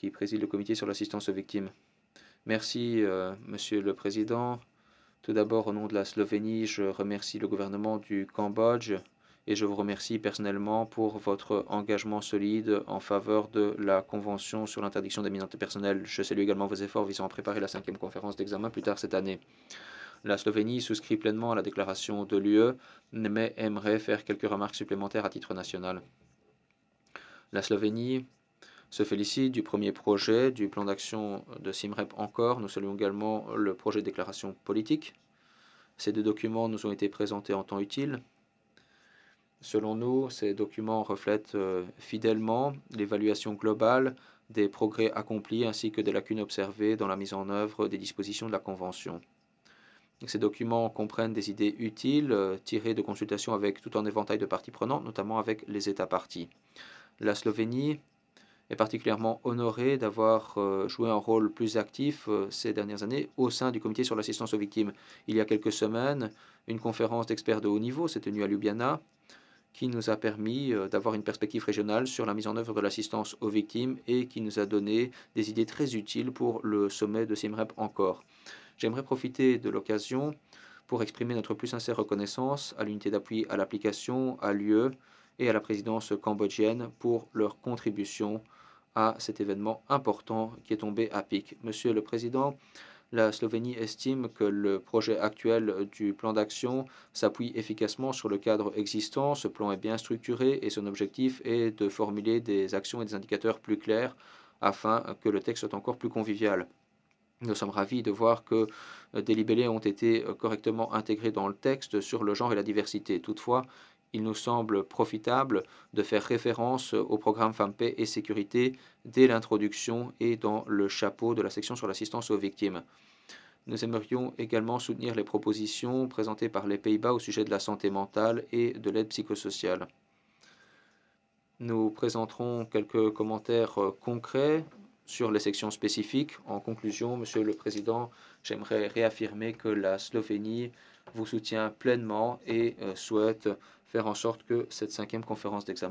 qui préside le comité sur l'assistance aux victimes. Merci, Monsieur le Président. Tout d'abord, au nom de la Slovénie, je remercie le gouvernement du Cambodge et je vous remercie personnellement pour votre engagement solide en faveur de la Convention sur l'interdiction des minorités personnelles. Je salue également vos efforts visant à préparer la 5e conférence d'examen plus tard cette année. La Slovénie souscrit pleinement à la déclaration de l'UE, mais aimerait faire quelques remarques supplémentaires à titre national. La Slovénie se félicite du premier projet du plan d'action de SIMREP encore. Nous saluons également le projet de déclaration politique. Ces deux documents nous ont été présentés en temps utile. Selon nous, ces documents reflètent fidèlement l'évaluation globale des progrès accomplis ainsi que des lacunes observées dans la mise en œuvre des dispositions de la Convention. Ces documents comprennent des idées utiles tirées de consultations avec tout un éventail de parties prenantes, notamment avec les États parties. La Slovénie est particulièrement honorée d'avoir joué un rôle plus actif ces dernières années au sein du comité sur l'assistance aux victimes. Il y a quelques semaines, une conférence d'experts de haut niveau s'est tenue à Ljubljana qui nous a permis d'avoir une perspective régionale sur la mise en œuvre de l'assistance aux victimes et qui nous a donné des idées très utiles pour le sommet de SIMREP encore. J'aimerais profiter de l'occasion pour exprimer notre plus sincère reconnaissance à l'unité d'appui à l'application, à l'UE et à la présidence cambodgienne pour leur contribution à cet événement important qui est tombé à pic. Monsieur le Président, la Slovénie estime que le projet actuel du plan d'action s'appuie efficacement sur le cadre existant. Ce plan est bien structuré et son objectif est de formuler des actions et des indicateurs plus clairs afin que le texte soit encore plus convivial. Nous sommes ravis de voir que des libellés ont été correctement intégrés dans le texte sur le genre et la diversité. Toutefois, il nous semble profitable de faire référence au programme Femmes, Paix et Sécurité dès l'introduction et dans le chapeau de la section sur l'assistance aux victimes. Nous aimerions également soutenir les propositions présentées par les Pays-Bas au sujet de la santé mentale et de l'aide psychosociale. Nous présenterons quelques commentaires concrets sur les sections spécifiques. En conclusion, Monsieur le Président, j'aimerais réaffirmer que la Slovénie vous soutient pleinement et souhaite faire en sorte que cette 5e conférence d'examen